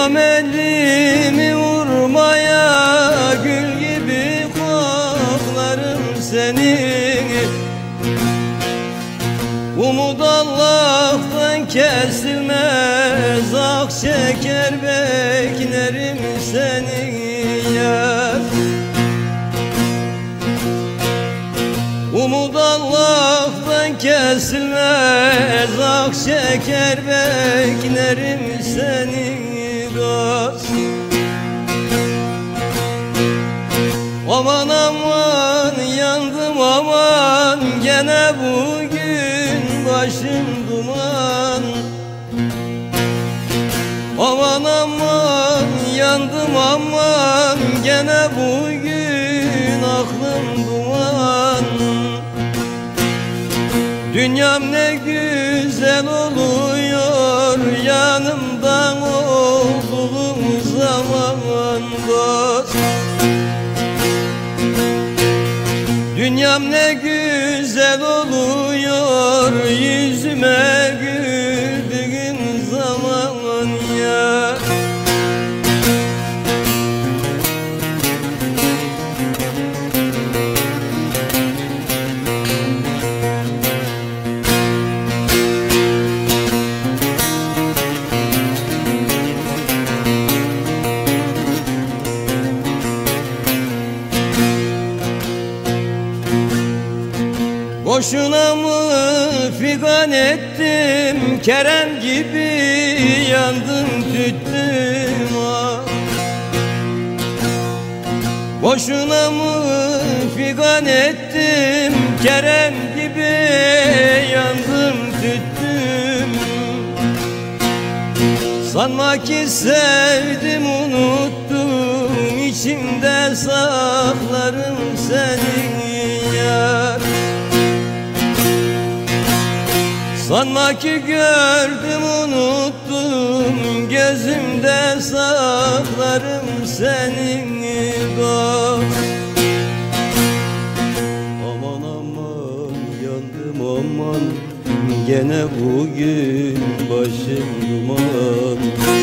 Kıyamam elimi vurmaya, gül gibi koklarım seni. Umut Allah'tan kesilmez, ak şeker beklerim seni yar. Umut Allah'tan kesilmez, ak şeker beklerim seni dost. Aman aman yandım aman, gene bugün başım duman. Aman aman yandım aman, gene bugün aklım duman. Dünyam ne güzel oluyor yanımdan olduğum zaman dost. Dünyam ne güzel oluyor yüzüme güldüğün zaman ya. Boşuna mı figan ettim, Kerem gibi yandım tüttüm ah. Boşuna mı figan ettim, Kerem gibi yandım tüttüm. Sanma ki sevdim unuttum, içimde saklarım seni yar. Sanma ki gördüm unuttum, gözümde saklarım seni dost. Aman aman yandım aman, gene bugün başım duman.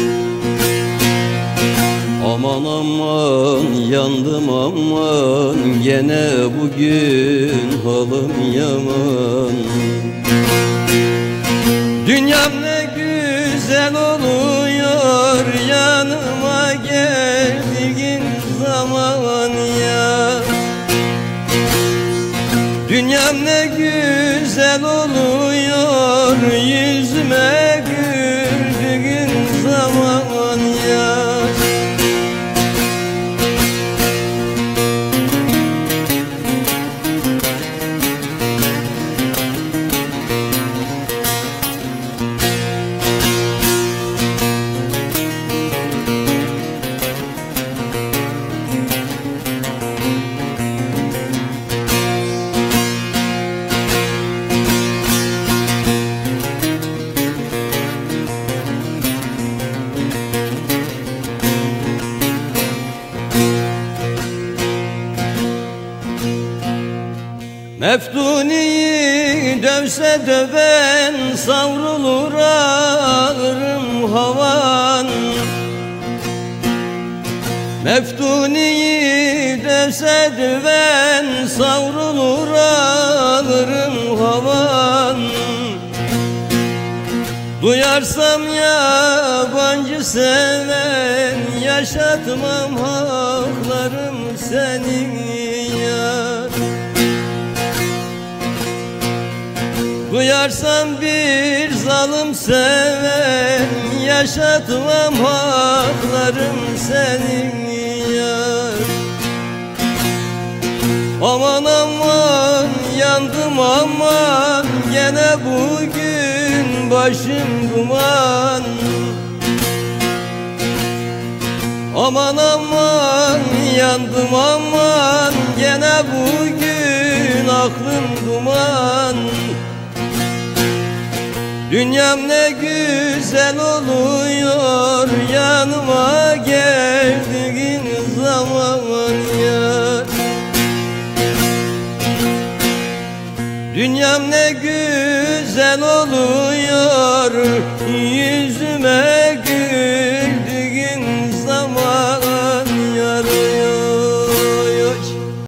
Aman aman yandım aman, gene bugün halim yaman. Dünyam ne güzel oluyor yanıma geldiğin zaman ya. Dünyam ne güzel oluyor yüzüme güldüğün zaman ya. Meftuni'yi dövse döven, savrulur ağırım havan. Meftuni'yi dövse döven, savrulur ağırım havan. Duyarsam yabancı seven, yaşatmam haklarım senin yar. Duyarsam bir zalim seven, yaşatmam haklarım senin yar. Aman aman yandım aman, gene bugün başım duman. Aman aman yandım aman, gene bugün aklım duman. Dünyam ne güzel oluyor yanıma geldiğin zaman ya. Dünyam ne güzel oluyor yüzüme